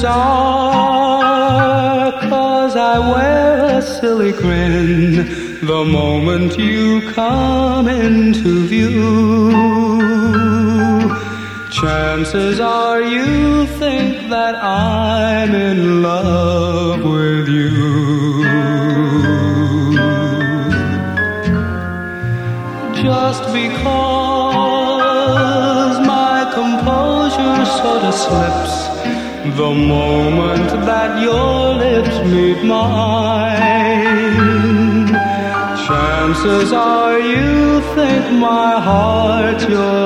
chances are, 'cause I wear a silly grin the moment you come into view. Chances are you think that I'm in love with you. Just because my composure sort of slips the moment that your lips meet mine. Chances are you think my heart's your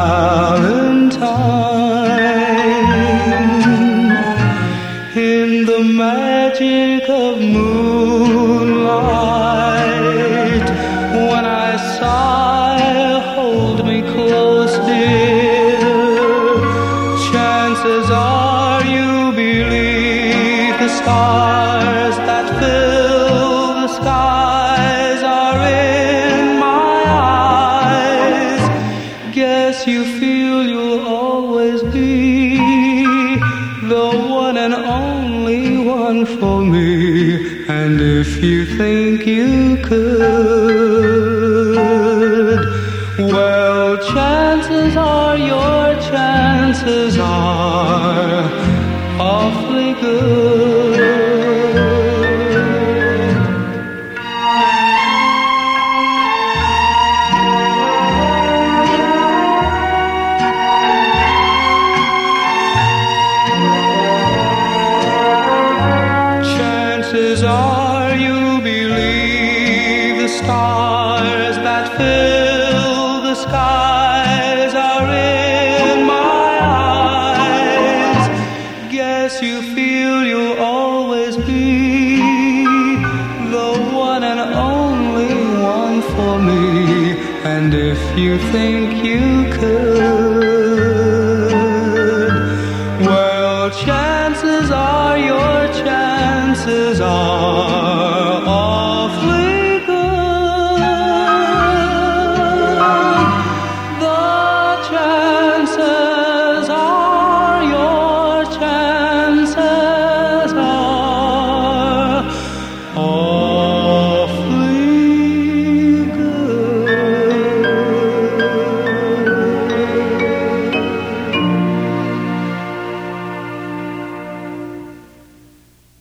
valentine. In the magic of moonlight, when I sigh, hold me close, dear. Chances are you believe the stars that fill the skies are in my eyes. Guess you feel you'll always be the one and only one for me. And if you think you could, well, chances are your chances are awfully good. Chances are you believe the stars that fill the skies are in my eyes. Guess you feel you'll always be the one and only one for me. And if you think you could, well, chances are your chances are